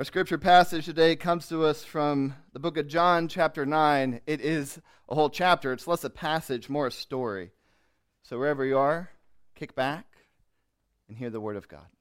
Our scripture passage today comes to us from the book of John, chapter 9. It is a whole chapter. It's less a passage, more a story. So wherever you are, kick back and hear the word of God.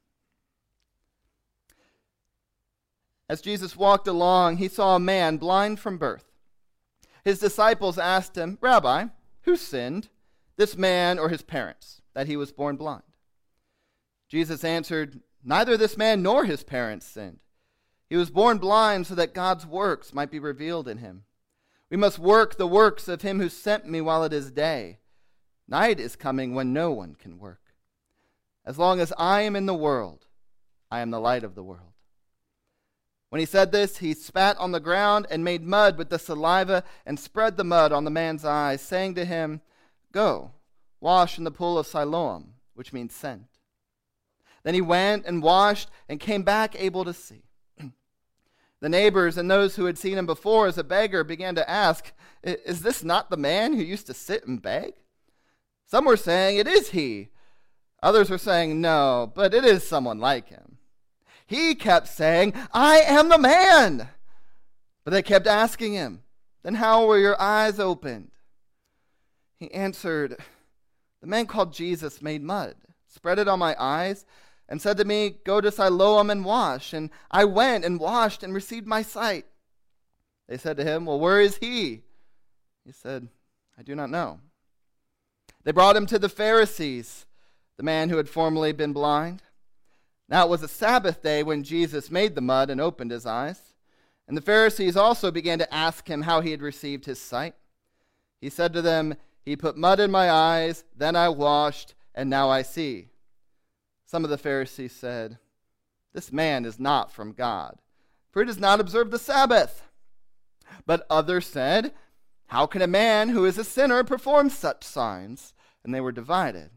As Jesus walked along, he saw a man blind from birth. His disciples asked him, "Rabbi, who sinned, this man or his parents, that he was born blind?" Jesus answered, "Neither this man nor his parents sinned. He was born blind so that God's works might be revealed in him. We must work the works of him who sent me while it is day. Night is coming when no one can work. As long as I am in the world, I am the light of the world." When he said this, he spat on the ground and made mud with the saliva and spread the mud on the man's eyes, saying to him, "Go, wash in the pool of Siloam," which means sent. Then he went and washed and came back able to see. The neighbors and those who had seen him before as a beggar began to ask, "Is this not the man who used to sit and beg?" Some were saying, "It is he." Others were saying, "No, but it is someone like him." He kept saying, "I am the man." But they kept asking him, "Then how were your eyes opened?" He answered, "The man called Jesus made mud, spread it on my eyes, and said to me, 'Go to Siloam and wash.' And I went and washed and received my sight." They said to him, "Well, where is he?" He said, "I do not know." They brought him to the Pharisees, the man who had formerly been blind. Now it was a Sabbath day when Jesus made the mud and opened his eyes. And the Pharisees also began to ask him how he had received his sight. He said to them, "He put mud in my eyes, then I washed, and now I see." Some of the Pharisees said, "This man is not from God, for he does not observe the Sabbath." But others said, "How can a man who is a sinner perform such signs?" And they were divided.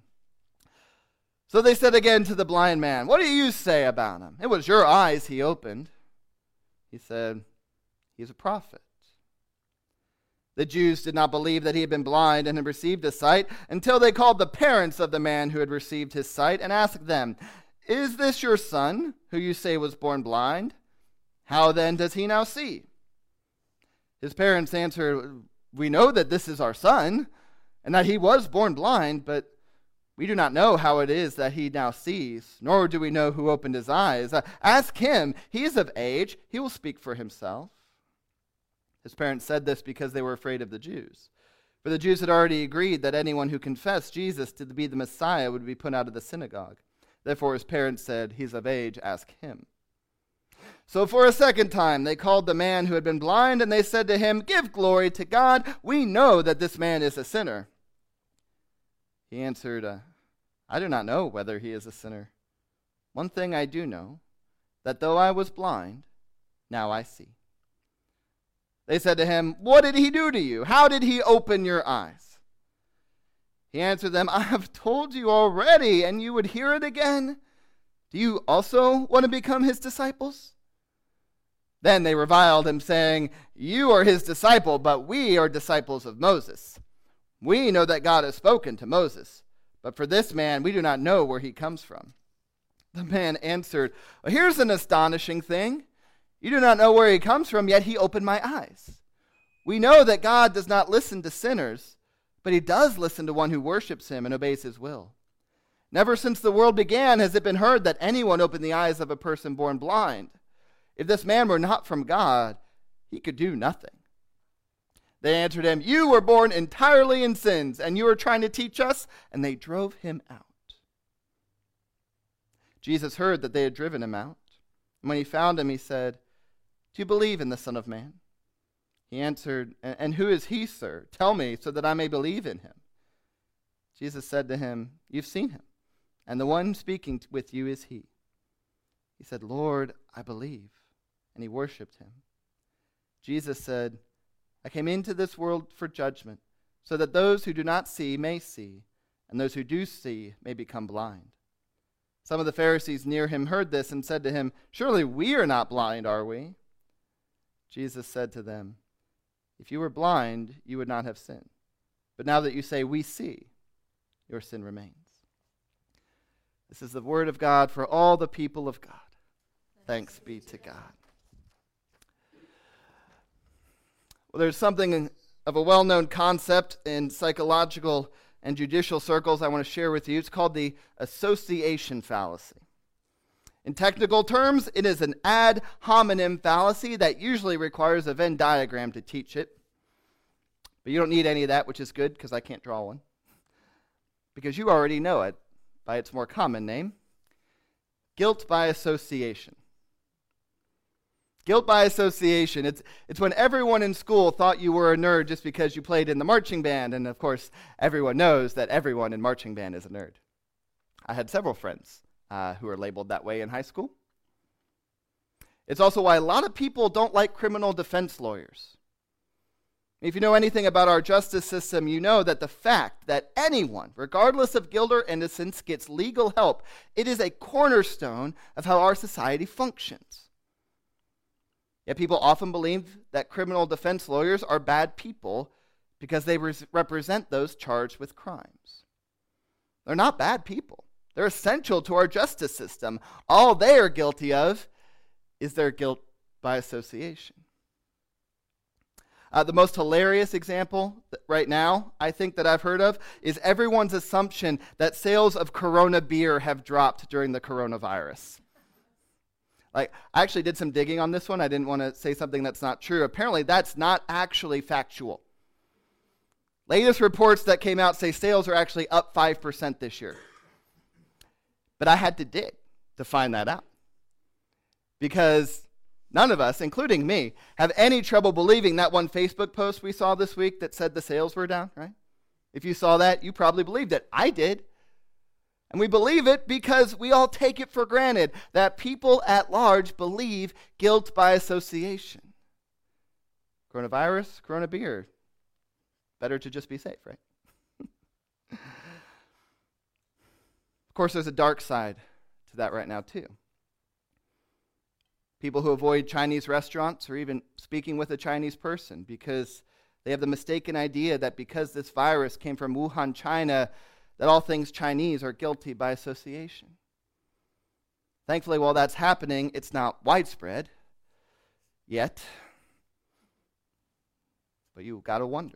So they said again to the blind man, "What do you say about him? It was your eyes he opened." He said, "He is a prophet." The Jews did not believe that he had been blind and had received his sight until they called the parents of the man who had received his sight and asked them, "Is this your son, who you say was born blind? How then does he now see?" His parents answered, "We know that this is our son, and that he was born blind, but we do not know how it is that he now sees, nor do we know who opened his eyes. Ask him. He is of age. He will speak for himself." His parents said this because they were afraid of the Jews. For the Jews had already agreed that anyone who confessed Jesus to be the Messiah would be put out of the synagogue. Therefore his parents said, "He's of age, ask him." So for a second time they called the man who had been blind, and they said to him, "Give glory to God. We know that this man is a sinner." He answered, "I do not know whether he is a sinner. One thing I do know, that though I was blind, now I see." They said to him, "What did he do to you? How did he open your eyes?" He answered them, "I have told you already, and you would hear it again. Do you also want to become his disciples?" Then they reviled him, saying, "You are his disciple, but we are disciples of Moses. We know that God has spoken to Moses, but for this man we do not know where he comes from." The man answered, "Here's an astonishing thing. You do not know where he comes from, yet he opened my eyes. We know that God does not listen to sinners, but he does listen to one who worships him and obeys his will. Never since the world began has it been heard that anyone opened the eyes of a person born blind. If this man were not from God, he could do nothing." They answered him, "You were born entirely in sins, and you are trying to teach us?" And they drove him out. Jesus heard that they had driven him out. And when he found him, he said, "Do you believe in the Son of Man?" He answered, "And who is he, sir? Tell me, so that I may believe in him." Jesus said to him, "You've seen him, and the one speaking with you is he." He said, "Lord, I believe." And he worshipped him. Jesus said, "I came into this world for judgment, so that those who do not see may see, and those who do see may become blind." Some of the Pharisees near him heard this and said to him, "Surely we are not blind, are we?" Jesus said to them, "If you were blind, you would not have sinned. But now that you say, 'We see,' your sin remains." This is the word of God for all the people of God. Thanks be to God. Well, there's something of a well-known concept in psychological and judicial circles I want to share with you. It's called the association fallacy. In technical terms, it is an ad hominem fallacy that usually requires a Venn diagram to teach it. But you don't need any of that, which is good because I can't draw one. Because you already know it by its more common name, guilt by association. Guilt by association. It's when everyone in school thought you were a nerd just because you played in the marching band, and of course, everyone knows that everyone in marching band is a nerd. I had several friends who were labeled that way in high school. It's also why a lot of people don't like criminal defense lawyers. If you know anything about our justice system, you know that the fact that anyone, regardless of guilt or innocence, gets legal help, it is a cornerstone of how our society functions. Yet people often believe that criminal defense lawyers are bad people because they represent those charged with crimes. They're not bad people. They're essential to our justice system. All they are guilty of is their guilt by association. The most hilarious example right now, I think, that I've heard of is everyone's assumption that sales of Corona beer have dropped during the coronavirus. I actually did some digging on this one. I didn't want to say something that's not true. Apparently, that's not actually factual. Latest reports that came out say sales are actually up 5% this year. But I had to dig to find that out. Because none of us, including me, have any trouble believing that one Facebook post we saw this week that said the sales were down, right? If you saw that, you probably believed it. I did. And we believe it because we all take it for granted that people at large believe guilt by association. Coronavirus, Corona beer. Better to just be safe, right? Of course, there's a dark side to that right now, too. People who avoid Chinese restaurants or even speaking with a Chinese person because they have the mistaken idea that because this virus came from Wuhan, China, that all things Chinese are guilty by association. Thankfully, while that's happening, it's not widespread yet. But you got to wonder.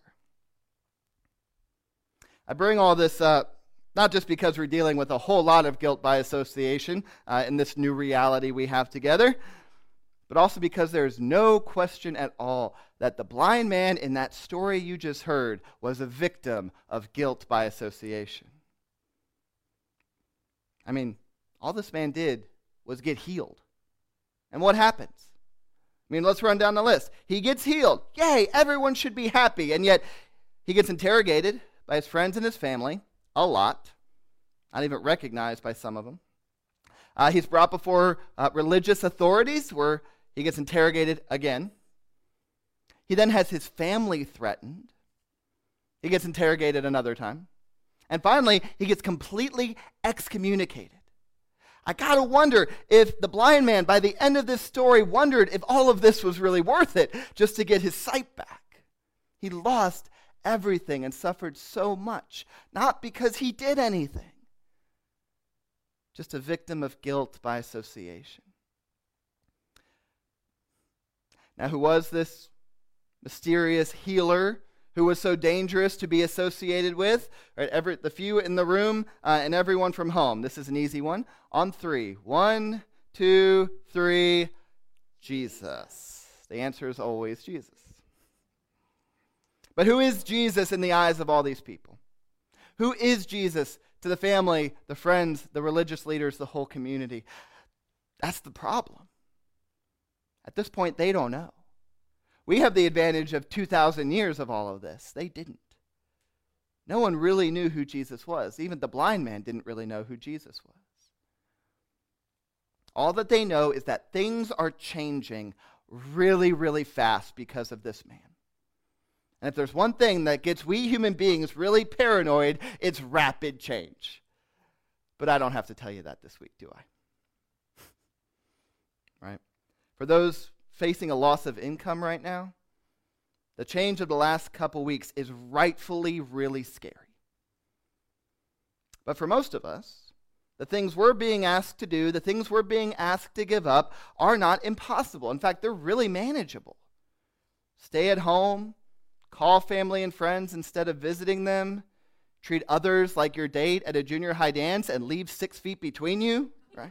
I bring all this up not just because we're dealing with a whole lot of guilt by association in this new reality we have together, but also because there's no question at all that the blind man in that story you just heard was a victim of guilt by association. I mean, all this man did was get healed. And what happens? I mean, let's run down the list. He gets healed. Yay, everyone should be happy. And yet, he gets interrogated by his friends and his family a lot, not even recognized by some of them. He's brought before religious authorities where he gets interrogated again. He then has his family threatened. He gets interrogated another time. And finally, he gets completely excommunicated. I gotta wonder if the blind man, by the end of this story, wondered if all of this was really worth it just to get his sight back. He lost everything and suffered so much, not because he did anything, just a victim of guilt by association. Now, who was this mysterious healer who was so dangerous to be associated with? Right, the few in the room and everyone from home. This is an easy one. On three. 1, 2, 3. Jesus. The answer is always Jesus. But who is Jesus in the eyes of all these people? Who is Jesus to the family, the friends, the religious leaders, the whole community? That's the problem. At this point, they don't know. We have the advantage of 2,000 years of all of this. They didn't. No one really knew who Jesus was. Even the blind man didn't really know who Jesus was. All that they know is that things are changing really, really fast because of this man. And if there's one thing that gets we human beings really paranoid, it's rapid change. But I don't have to tell you that this week, do I? Right? For those facing a loss of income right now, the change of the last couple weeks is rightfully really scary. But for most of us, the things we're being asked to do, the things we're being asked to give up are not impossible. In fact, they're really manageable. Stay at home, call family and friends instead of visiting them, treat others like your date at a junior high dance and leave 6 feet between you, right?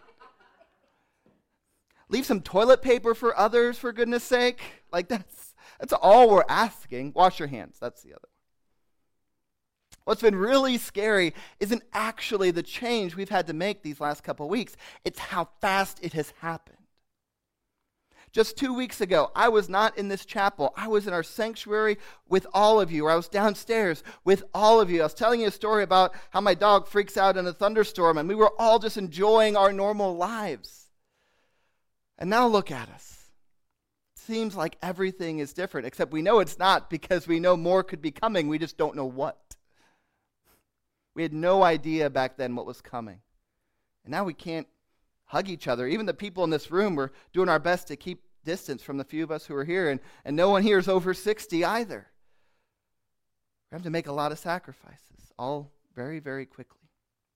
Leave some toilet paper for others, for goodness sake. Like that's all we're asking. Wash your hands. That's the other. What's been really scary isn't actually the change we've had to make these last couple weeks. It's how fast it has happened. Just 2 weeks ago, I was not in this chapel. I was in our sanctuary with all of you, or I was downstairs with all of you. I was telling you a story about how my dog freaks out in a thunderstorm, and we were all just enjoying our normal lives. And now look at us. It seems like everything is different, except we know it's not because we know more could be coming. We just don't know what. We had no idea back then what was coming. And now we can't hug each other. Even the people in this room, we're doing our best to keep distance from the few of us who are here, and no one here is over 60 either. We have to make a lot of sacrifices, all very, very quickly.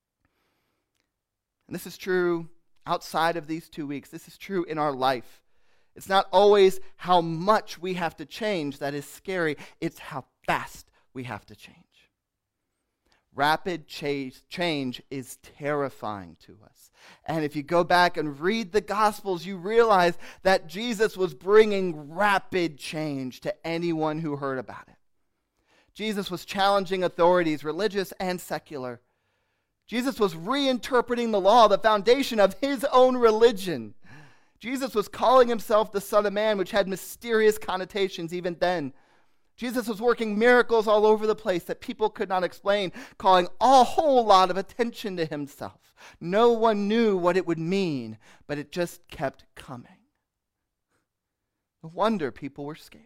And this is true outside of these 2 weeks. This is true in our life. It's not always how much we have to change that is scary. It's how fast we have to change. Rapid change is terrifying to us. And if you go back and read the Gospels, you realize that Jesus was bringing rapid change to anyone who heard about it. Jesus was challenging authorities, religious and secular. Jesus was reinterpreting the law, the foundation of his own religion. Jesus was calling himself the Son of Man, which had mysterious connotations even then. Jesus was working miracles all over the place that people could not explain, calling a whole lot of attention to himself. No one knew what it would mean, but it just kept coming. No wonder people were scared.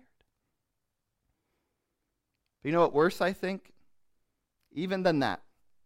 But you know what worse, I think? Even than that.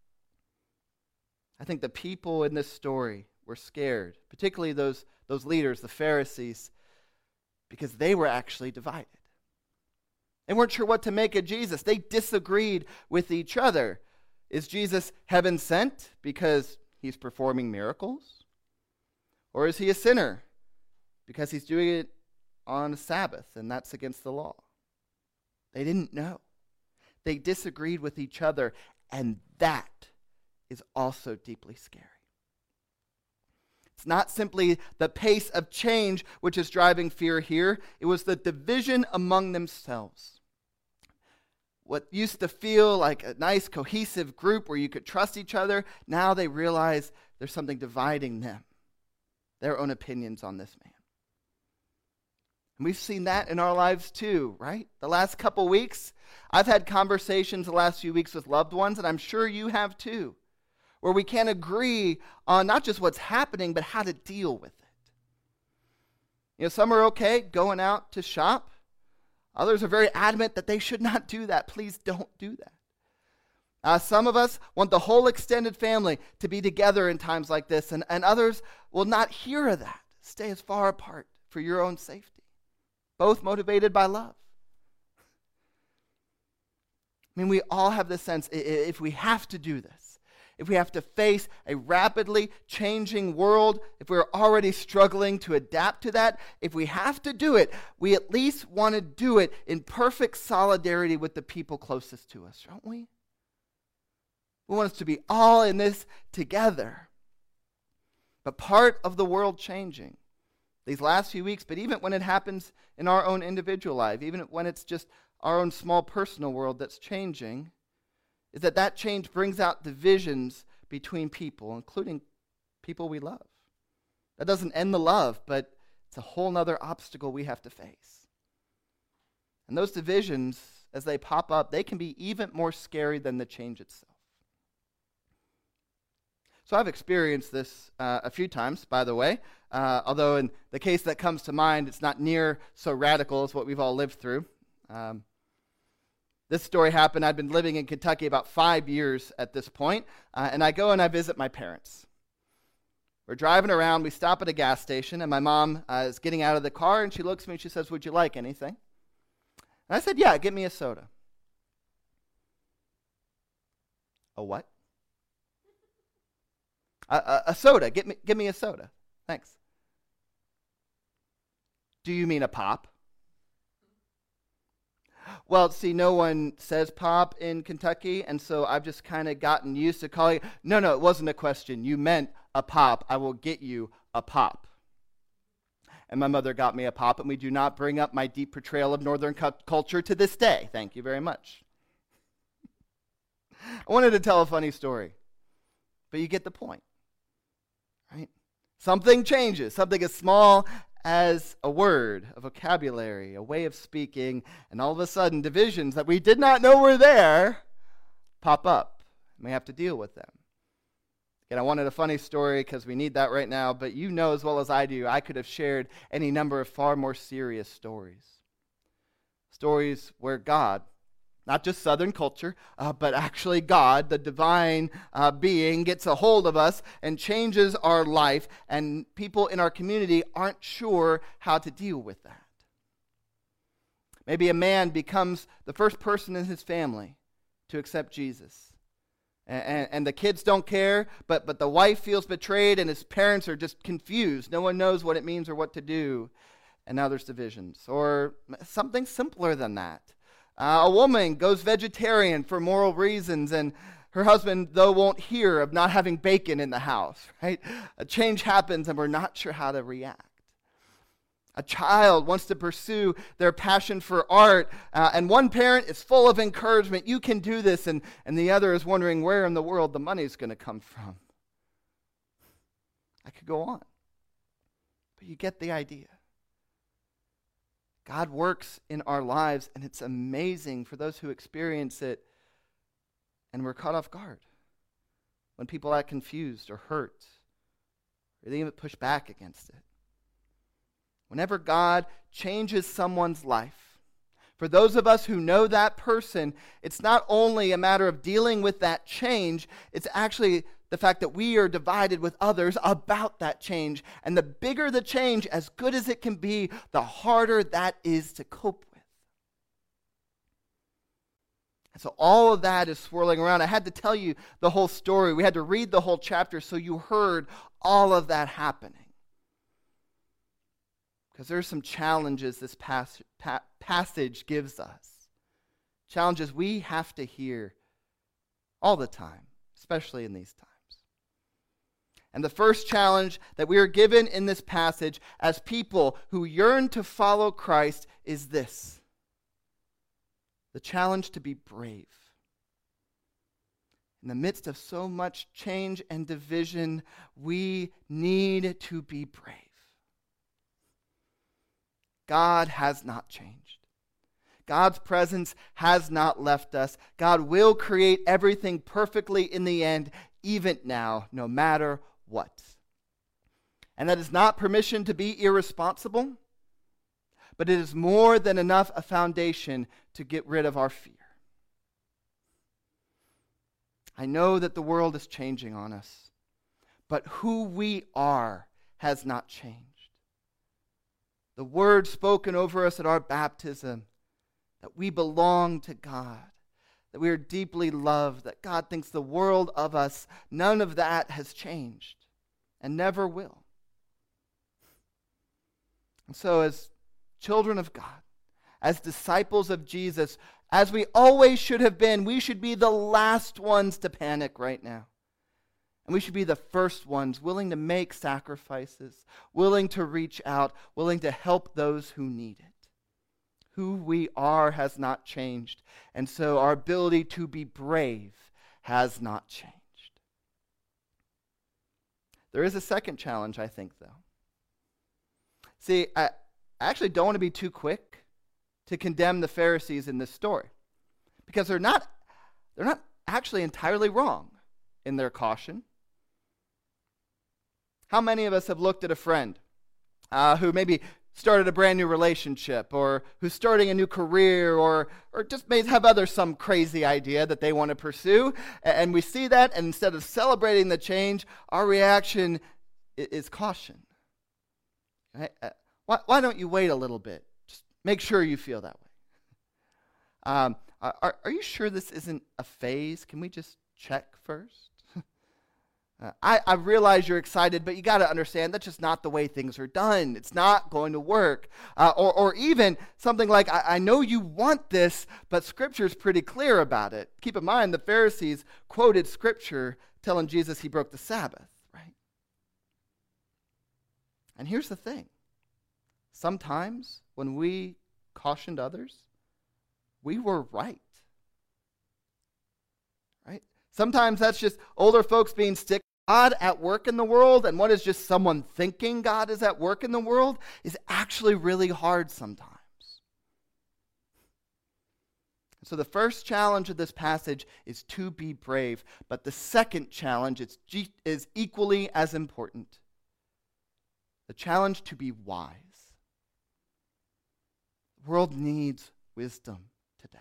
I think the people in this story were scared, particularly those leaders, the Pharisees, because they were actually divided. They weren't sure what to make of Jesus. They disagreed with each other. Is Jesus heaven sent because he's performing miracles? Or is he a sinner because he's doing it on a Sabbath and that's against the law? They didn't know. They disagreed with each other, and that is also deeply scary. It's not simply the pace of change which is driving fear here. It was the division among themselves. What used to feel like a nice, cohesive group where you could trust each other, now they realize there's something dividing them, their own opinions on this man. And we've seen that in our lives too, right? The last couple weeks, I've had conversations the last few weeks with loved ones, and I'm sure you have too, where we can't agree on not just what's happening, but how to deal with it. You know, some are okay going out to shop. Others are very adamant that they should not do that. Please don't do that. Some of us want the whole extended family to be together in times like this, and others will not hear of that. Stay as far apart for your own safety. Both motivated by love. I mean, we all have this sense, if we have to do this, if we have to face a rapidly changing world, if we're already struggling to adapt to that, if we have to do it, we at least want to do it in perfect solidarity with the people closest to us, don't we? We want us to be all in this together. But part of the world changing these last few weeks, but even when it happens in our own individual life, even when it's just our own small personal world that's changing, is that change brings out divisions between people, including people we love. That doesn't end the love, but it's a whole other obstacle we have to face. And those divisions, as they pop up, they can be even more scary than the change itself. So I've experienced this a few times, by the way, although in the case that comes to mind, it's not near so radical as what we've all lived through. This story happened. I'd been living in Kentucky about 5 years at this point, and I go and I visit my parents. We're driving around. We stop at a gas station, and my mom is getting out of the car, and she looks at me and she says, "Would you like anything?" And I said, "Yeah, get me a soda." "A what?" A soda. Give me a soda. Thanks. "Do you mean a pop?" Well, see, no one says pop in Kentucky, and so I've just kind of gotten used to calling it. No, it wasn't a question. You meant a pop. I will get you a pop. And my mother got me a pop, and we do not bring up my deep portrayal of Northern culture to this day. Thank you very much. I wanted to tell a funny story, but you get the point, right? Something changes, something as small as a word, a vocabulary, a way of speaking, and all of a sudden divisions that we did not know were there pop up, and we have to deal with them. Again, I wanted a funny story because we need that right now, but you know as well as I do, I could have shared any number of far more serious stories. Stories where God, not just Southern culture, but actually God, the divine being, gets a hold of us and changes our life, and people in our community aren't sure how to deal with that. Maybe a man becomes the first person in his family to accept Jesus. And the kids don't care, but the wife feels betrayed, and his parents are just confused. No one knows what it means or what to do. And now there's divisions. Or something simpler than that. A woman goes vegetarian for moral reasons, and her husband, though, won't hear of not having bacon in the house, right? A change happens, and we're not sure how to react. A child wants to pursue their passion for art, and one parent is full of encouragement. You can do this, and the other is wondering where in the world the money's going to come from. I could go on, but you get the idea. God works in our lives, and it's amazing for those who experience it, and we're caught off guard when people act confused or hurt, or they even push back against it. Whenever God changes someone's life, for those of us who know that person, it's not only a matter of dealing with that change, it's actually the fact that we are divided with others about that change. And the bigger the change, as good as it can be, the harder that is to cope with. And so all of that is swirling around. I had to tell you the whole story. We had to read the whole chapter so you heard all of that happening. Because there are some challenges this passage gives us. Challenges we have to hear all the time, especially in these times. And the first challenge that we are given in this passage as people who yearn to follow Christ is this: the challenge to be brave. In the midst of so much change and division, we need to be brave. God has not changed. God's presence has not left us. God will create everything perfectly in the end, even now, no matter what. And that is not permission to be irresponsible, but it is more than enough a foundation to get rid of our fear. I know that the world is changing on us, but who we are has not changed. The word spoken over us at our baptism, that we belong to God, that we are deeply loved, that God thinks the world of us, none of that has changed and never will. And so as children of God, as disciples of Jesus, as we always should have been, we should be the last ones to panic right now. And we should be the first ones willing to make sacrifices, willing to reach out, willing to help those who need it. Who we are has not changed, and so our ability to be brave has not changed. There is a second challenge, I think, though. See, I actually don't want to be too quick to condemn the Pharisees in this story, because they're not actually entirely wrong in their caution. How many of us have looked at a friend who maybe started a brand new relationship, or who's starting a new career, or just may have some crazy idea that they want to pursue, and we see that, and instead of celebrating the change, our reaction is caution. Right? Why don't you wait a little bit? Just make sure you feel that way. Are you sure this isn't a phase? Can we just check first? I realize you're excited, but you got to understand that's just not the way things are done. It's not going to work. Or even something like, I know you want this, but Scripture's pretty clear about it. Keep in mind, the Pharisees quoted Scripture telling Jesus he broke the Sabbath, right? And here's the thing. Sometimes when we cautioned others, we were right. Right? Sometimes that's just older folks being stick. God at work in the world and what is just someone thinking God is at work in the world is actually really hard sometimes. So the first challenge of this passage is to be brave, but the second challenge is equally as important. The challenge to be wise. The world needs wisdom today.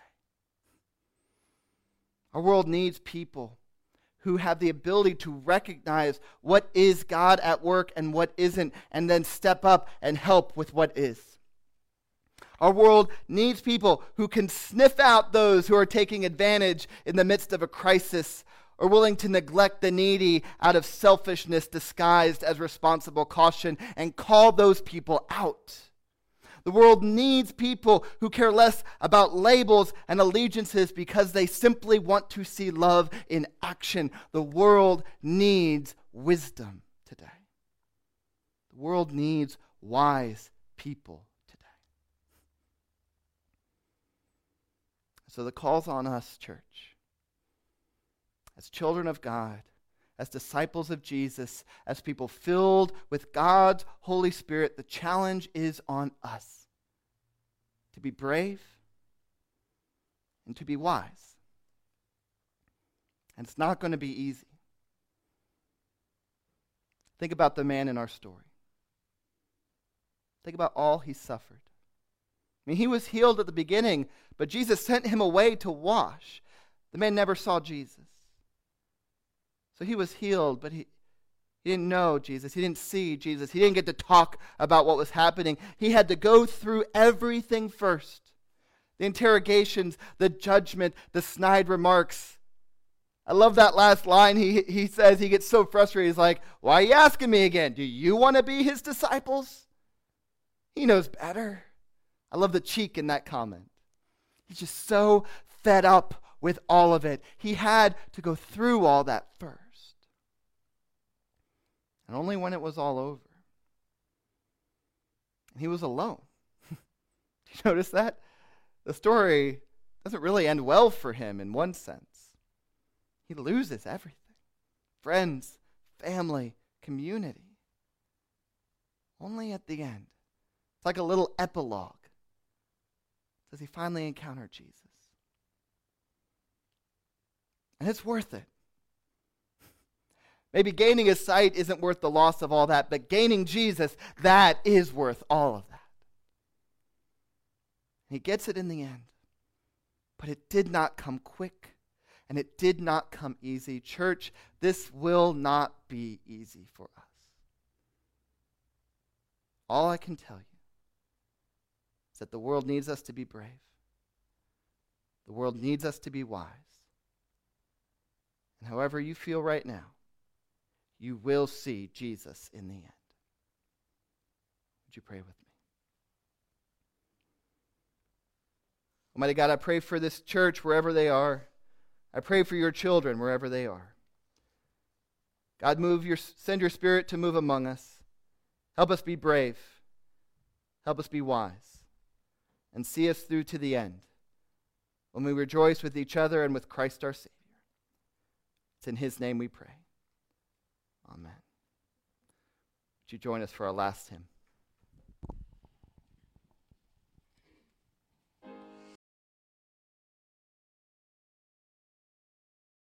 Our world needs people who have the ability to recognize what is God at work and what isn't, and then step up and help with what is. Our world needs people who can sniff out those who are taking advantage in the midst of a crisis or willing to neglect the needy out of selfishness disguised as responsible caution and call those people out. The world needs people who care less about labels and allegiances because they simply want to see love in action. The world needs wisdom today. The world needs wise people today. So the call's on us, church. As children of God, as disciples of Jesus, as people filled with God's Holy Spirit, the challenge is on us to be brave and to be wise. And it's not going to be easy. Think about the man in our story. Think about all he suffered. I mean, he was healed at the beginning, but Jesus sent him away to wash. The man never saw Jesus. So he was healed, but he didn't know Jesus. He didn't see Jesus. He didn't get to talk about what was happening. He had to go through everything first. The interrogations, the judgment, the snide remarks. I love that last line. He says, he gets so frustrated. He's like, why are you asking me again? Do you want to be his disciples? He knows better. I love the cheek in that comment. He's just so fed up with all of it. He had to go through all that first. And only when it was all over. And he was alone. Did you notice that? The story doesn't really end well for him in one sense. He loses everything. Friends, family, community. Only at the end. It's like a little epilogue. Does he finally encounter Jesus? And it's worth it. Maybe gaining his sight isn't worth the loss of all that, but gaining Jesus, that is worth all of that. He gets it in the end. But it did not come quick, and it did not come easy. Church, this will not be easy for us. All I can tell you is that the world needs us to be brave. The world needs us to be wise. And however you feel right now, you will see Jesus in the end. Would you pray with me? Almighty God, I pray for this church wherever they are. I pray for your children wherever they are. God, send your Spirit to move among us. Help us be brave. Help us be wise. And see us through to the end when we rejoice with each other and with Christ our Savior. It's in his name we pray. Amen. Would you join us for our last hymn?